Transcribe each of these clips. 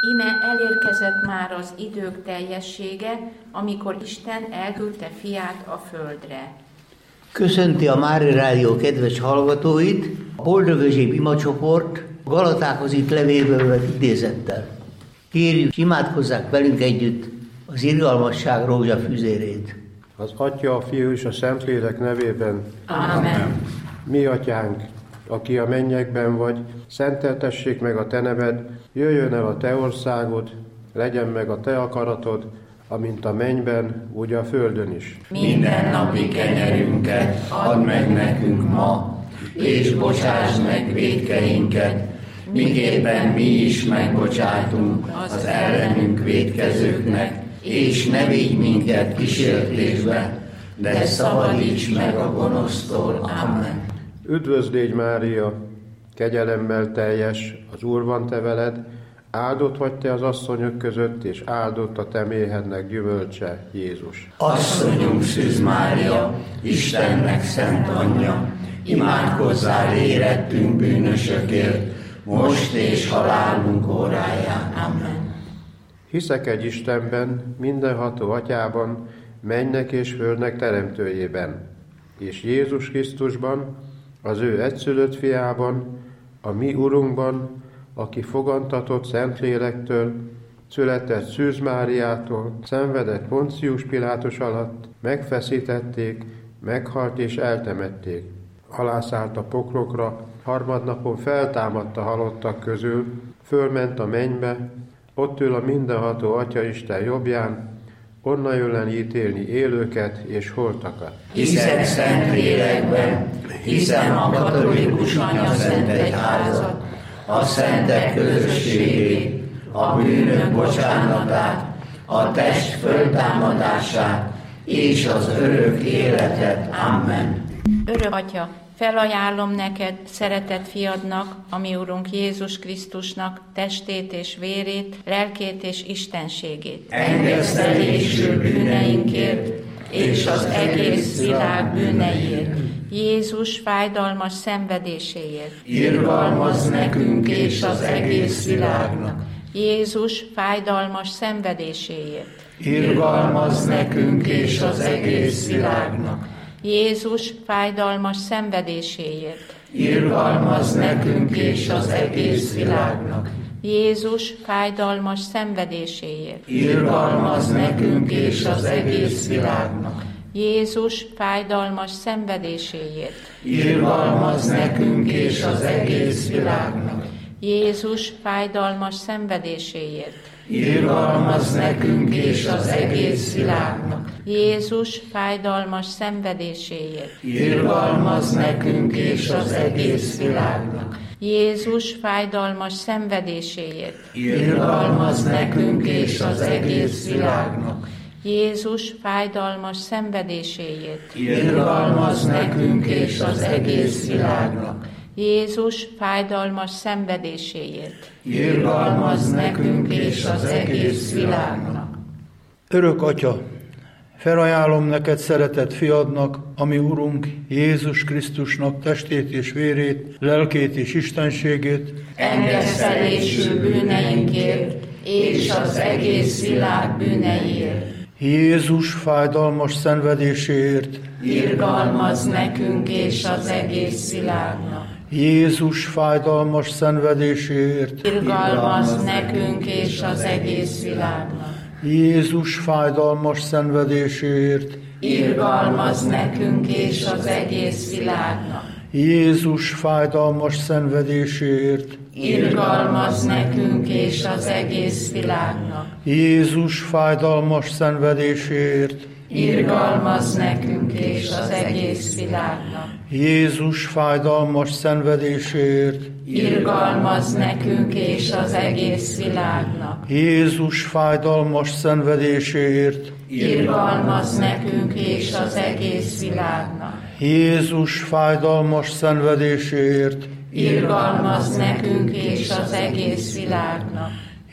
Íme elérkezett már az idők teljessége, amikor Isten elküldte fiát a földre. Köszönti a Mária Rádió kedves hallgatóit, a Boldog-Özséb imacsoport Galatákhoz írt levélből vett idézettel. Kérjük, imádkozzák velünk együtt az irgalmasság rózsafüzérét. Az Atya, a Fiú és a Szentlélek nevében. Amen. Mi Atyánk, aki a mennyekben vagy, szenteltessék meg a te neved, jöjjön el a te országod, legyen meg a te akaratod, amint a mennyben, úgy a földön is. Mindennapi kenyerünket add meg nekünk ma, és bocsásd meg vétkeinket, miképpen mi is megbocsátunk az ellenünk vétkezőknek, és ne vigy minket kísértésbe, de szabadíts meg a gonosztól. Amen. Üdvözl légy, Mária, kegyelemmel teljes, az Úr van te veled, áldott vagy te az asszonyok között, és áldott a te méhednek gyümölcse, Jézus. Asszonyunk Szűz Mária, Istennek szent anyja, imádkozzál érettünk bűnösökért, most és halálunk óráján. Amen. Hiszek egy Istenben, mindenható Atyában, mennynek és földnek teremtőjében, és Jézus Krisztusban, az ő egyszülött fiában, a mi Urunkban, aki fogantatott Szentlélektől, született Szűz Máriától, szenvedett Poncius Pilátus alatt, megfeszítették, meghalt és eltemették. Alászállt a poklokra, harmadnapon feltámadt a halottak közül, fölment a mennybe, ott ül a mindenható Atyaisten jobbján, onnan jön ítélni élőket és holtakat. Hiszek Szentlélekben, hiszem a katolikus anyaszentegyházat, a szentek közösségét, a bűnök bocsánatát, a test föltámadását és az örök életet. Amen. Örök Atya, felajánlom neked, szeretett fiadnak, a mi Urunk Jézus Krisztusnak testét és vérét, lelkét és istenségét. Engesztelésű bűneinkért és az egész világ bűneiért. Jézus fájdalmas szenvedéséért. Irgalmazz nekünk és az egész világnak. Jézus fájdalmas szenvedéséért. Irgalmazz nekünk és az egész világnak. Jézus fájdalmas szenvedéséért. Irgalmazz nekünk és az egész világnak. Jézus fájdalmas szenvedéséért. Irgalmazz nekünk és az egész világnak. Jézus fájdalmas szenvedéséért. Irgalmazz nekünk és az egész világnak. Jézus fájdalmas szenvedéséért. Irgalmazz nekünk és az egész világnak. Jézus fájdalmas szenvedéséért. Irgalmazz nekünk és az egész világnak. Jézus fájdalmas szenvedéséért. Irgalmazz nekünk és az egész világnak. Jézus fájdalmas szenvedéséért. Irgalmazz nekünk és az egész világnak. Jézus fájdalmas szenvedéséért. Irgalmazz nekünk és az egész világnak. Örök Atya, felajánlom neked szeretett fiadnak, ami Urunk Jézus Krisztusnak testét és vérét, lelkét és istenségét, Engesztelésű bűneinkért és az egész világ bűneiért. Jézus fájdalmas szenvedéséért, Irgalmazz nekünk és az egész világnak. Jézus fájdalmas szenvedéséért, Irgalmazz nekünk és az egész világnak. Jézus fájdalmas szenvedéséért, Irgalmazz nekünk és az egész világnak. Jézus fájdalmas szenvedéséért, Irgalmazz nekünk és az egész világnak. Jézus fájdalmas szenvedéséért, Irgalmazz nekünk és az egész világnak. Jézus fájdalmas szenvedéséért, Irgalmazz nekünk és az egész világnak. Jézus fájdalmas szenvedéséért, Irgalmazz nekünk és az egész világnak. Jézus fájdalmas szenvedéséért, Irgalmazz nekünk és az egész világnak.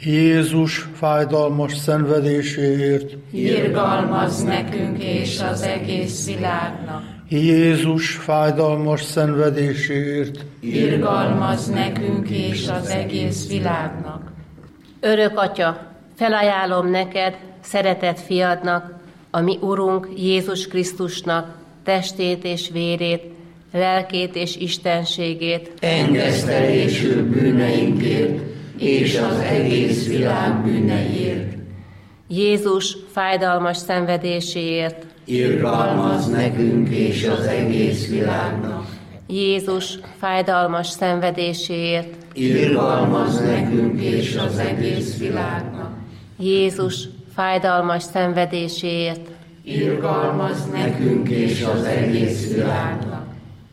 Jézus fájdalmas szenvedéséért, Irgalmazz nekünk és az egész világnak. Jézus fájdalmas szenvedéséért, Irgalmazz nekünk és az egész világnak. Örök Atya, felajánlom neked, szeretett fiadnak, a mi Urunk Jézus Krisztusnak testét és vérét, lelkét és istenségét, engesztelésül bűneinkért és az egész világ bűneiért. Jézus fájdalmas szenvedéséért, Irgalmazz nekünk és az egész világnak. Jézus fájdalmas szenvedéséért, Irgalmazz nekünk és az egész világnak. Jézus fájdalmas szenvedéséért, Irgalmazz nekünk és az egész világnak.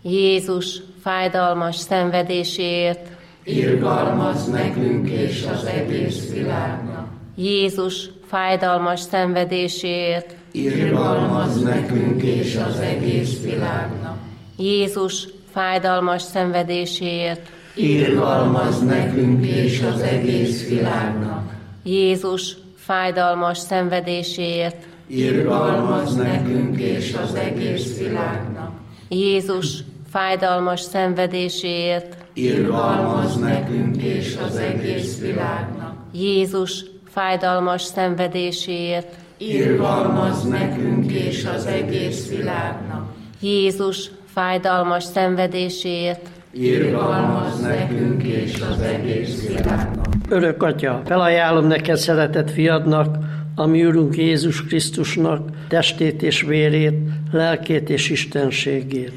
Jézus fájdalmas szenvedéséért, Irgalmazz nekünk és az egész világnak. Jézus fájdalmas szenvedéséért, Irgalmazz nekünk és az egész világnak. Jézus fájdalmas szenvedéséért, Irgalmazz nekünk és az egész világnak. Jézus fájdalmas szenvedéséért, Irgalmazz nekünk és az egész világnak. Jézus fájdalmas szenvedéséért, Irgalmazz nekünk és az egész világnak. Jézus fájdalmas szenvedéséért, Irgalmazz nekünk és az egész világnak. Jézus fájdalmas szenvedéséért, Irgalmazz nekünk és az egész világnak. Örök Atya, felajánlom neked szeretett fiadnak, a mi Urunk Jézus Krisztusnak testét és vérét, lelkét és istenségét.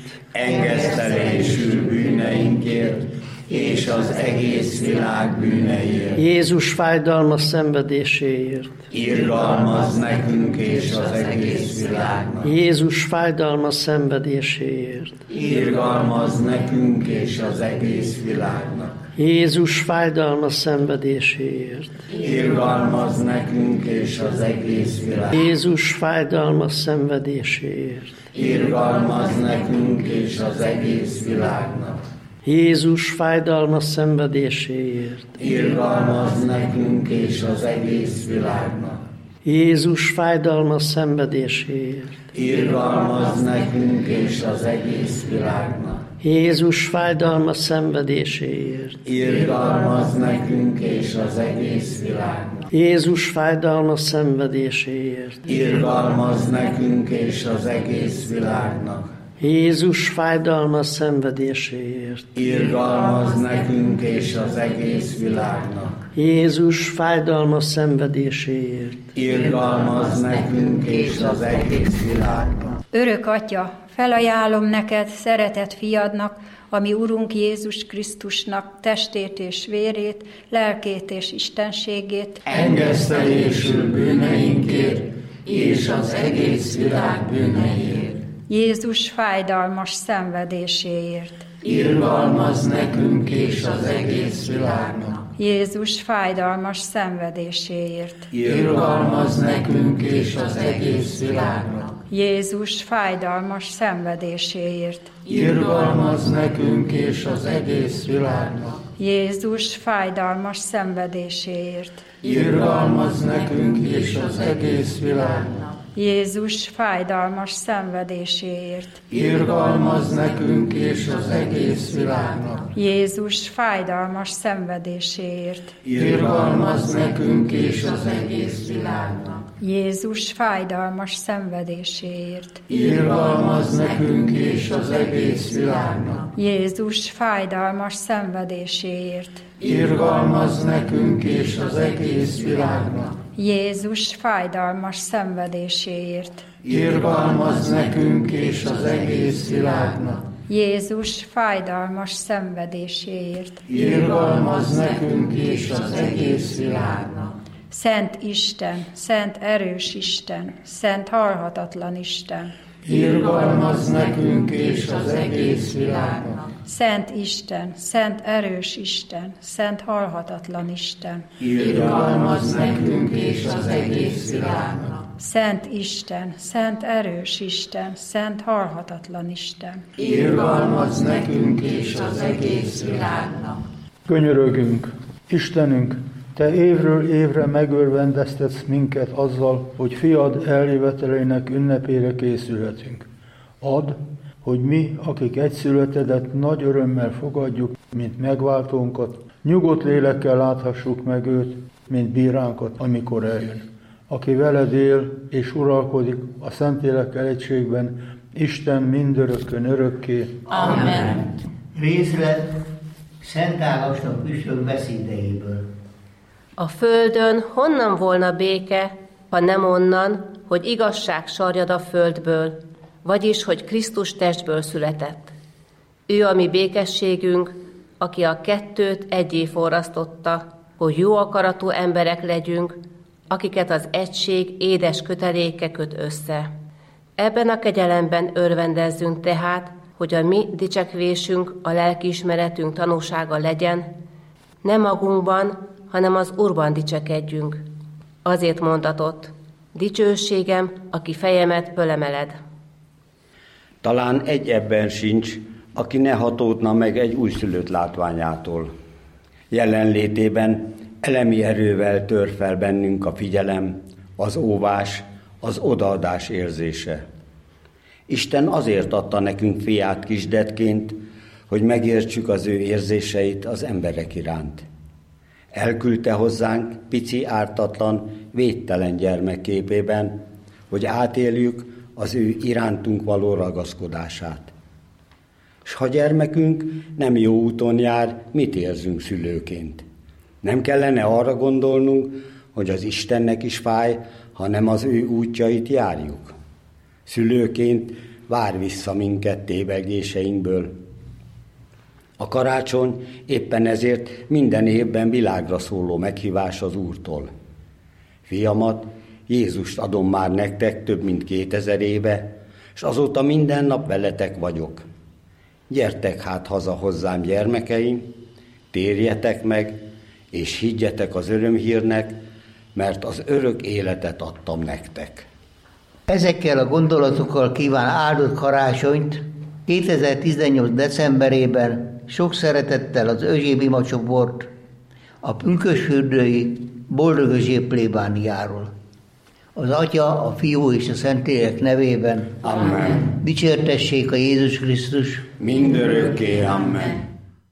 Engesztelésül bűneinkért és az egész világ bűneiért. Jézus fájdalmas szenvedéséért. Irgalmazz nekünk és az egész világnak. Jézus fájdalmas szenvedéséért. Irgalmazz nekünk és az egész világnak. Jézus fájdalmas szenvedéséért. Irgalmazz nekünk és az egész világnak. Jézus fájdalmas szenvedéséért. Irgalmazz nekünk és az egész világnak. Jézus fájdalmas szenvedéséért. Irgalmazz nekünk és az egész világnak. Jézus fájdalmas szenvedéséért. Irgalmazz nekünk és az egész világnak. Jézus fájdalmas szenvedéséért. Irgalmazz nekünk és az egész világnak. Jézus fájdalmas szenvedéséért. Irgalmazz nekünk és az egész világnak. Jézus fájdalmas szenvedéséért. Irgalmazz nekünk és az egész világnak. Jézus fájdalmas szenvedéséért. Irgalmazz nekünk és az egész világnak. Örök Atya, felajánlom neked, szeretett fiadnak, a mi Urunk Jézus Krisztusnak testét és vérét, lelkét és istenségét, Engesztelésül bűneinkért és az egész világ bűneiért. Jézus fájdalmas szenvedéséért, Irgalmazz nekünk és az egész világnak. Jézus fájdalmas szenvedéséért, Irgalmazz nekünk és az egész világnak. Jézus fájdalmas szenvedéséért, Irgalmazz nekünk és az egész világnak. Jézus fájdalmas szenvedéséért, Irgalmazz nekünk és az egész világnak. Jézus fájdalmas szenvedéséért, Irgalmazz nekünk és az egész világnak. Jézus fájdalmas szenvedéséért, Irgalmazz nekünk és az egész világnak. Jézus fájdalmas szenvedéséért, Irgalmazz nekünk és az egész világnak. Jézus fájdalmas szenvedéséért, Irgalmazz nekünk és az egész világnak. Jézus fájdalmas szenvedéséért, Irgalmazz nekünk és az egész világnak. Jézus fájdalmas szenvedéséért, Irgalmazz nekünk és az egész világnak. Szent Isten, szent erős Isten, szent halhatatlan Isten, Irgalmazz nekünk és az egész világnak. Szent Isten, szent erős Isten, szent halhatatlan Isten, Irgalmazz nekünk és az egész világnak. Szent Isten, szent erős Isten, szent halhatatlan Isten, Irgalmazz nekünk és az egész világnak. Könyörögünk, Istenünk, Te évről évre megörvendeztetsz minket azzal, hogy fiad eljövetelének ünnepére készülhetünk. Add, hogy mi, akik egyszületedet nagy örömmel fogadjuk, mint megváltónkat, nyugodt lélekkel láthassuk meg őt, mint bíránkat, amikor eljön. Aki veled él és uralkodik a Szentlélekkel egységben, Isten mindörökkön örökké. Amen. Részlet Szent Ágoston püspök beszédeiből. A földön honnan volna béke, ha nem onnan, hogy igazság sarjad a földből, vagyis, hogy Krisztus testből született. Ő a mi békességünk, aki a kettőt egyé forrasztotta, hogy jó akaratú emberek legyünk, akiket az egység édes köteléke köt össze. Ebben a kegyelemben örvendezzünk tehát, hogy a mi dicsekvésünk, a lelkiismeretünk tanúsága legyen, nem magunkban, hanem az Úrban dicsekedjünk. Azért mondatott, dicsőségem, aki fejemet fölemeled. Talán egy ebben sincs, aki ne hatódna meg egy újszülött látványától. Jelenlétében elemi erővel tör fel bennünk a figyelem, az óvás, az odaadás érzése. Isten azért adta nekünk fiát kisdetként, hogy megértsük az ő érzéseit az emberek iránt. Elküldte hozzánk pici, ártatlan, védtelen gyermek képében, hogy átéljük az ő irántunk való ragaszkodását. S ha gyermekünk nem jó úton jár, mit érzünk szülőként? Nem kellene arra gondolnunk, hogy az Istennek is fáj, hanem az ő útjait járjuk. Szülőként vár vissza minket tévegéseinkből. A karácsony éppen ezért minden évben világra szóló meghívás az Úrtól. Fiamat, Jézust adom már nektek több mint 2000 éve, és azóta minden nap veletek vagyok. Gyertek hát haza hozzám, gyermekeim, térjetek meg, és higgyetek az örömhírnek, mert az örök életet adtam nektek. Ezekkel a gondolatokkal kíván áldott karácsonyt 2018. decemberében sok szeretettel az Özséb imacsoport a pünkösfürdői Boldog-Özséb plébániáról. Az Atya, a Fiú és a Szentlélek nevében. Amen. Dicsértessék a Jézus Krisztus. Mindörökké. Amen.